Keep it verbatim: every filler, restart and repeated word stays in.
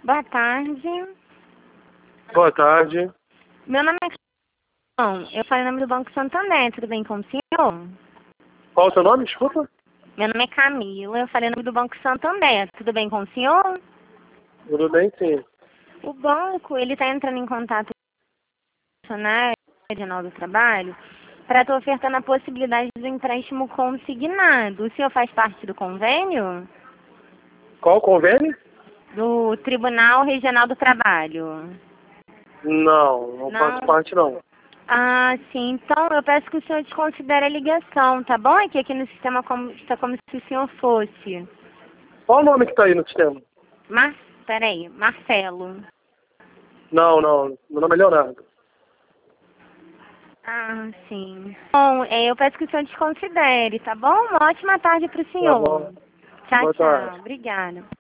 Boa tarde. Boa tarde. Meu nome é Camila. Eu falei em nome do Banco Santander. Tudo bem com o senhor? Qual o seu nome? Desculpa. Meu nome é Camila. Eu falei em nome do Banco Santander. Tudo bem com o senhor? Tudo bem, sim. O banco, ele está entrando em contato com o funcionário regional do trabalho para estar ofertando a possibilidade do empréstimo consignado. O senhor faz parte do convênio? Qual o convênio? Do Tribunal Regional do Trabalho. Não, não, Não. faço parte, não. Ah, sim. Então, eu peço que o senhor desconsidere a ligação, tá bom? É que aqui no sistema como, está como se o senhor fosse. Qual o nome que tá aí no sistema? Mar... Peraí, Marcelo. Não, não. Meu nome é Leonardo. Ah, sim. Bom, é, eu peço que o senhor desconsidere, tá bom? Uma ótima tarde para o Tá senhor. bom. Tchau, Boa tchau. tarde. Obrigada.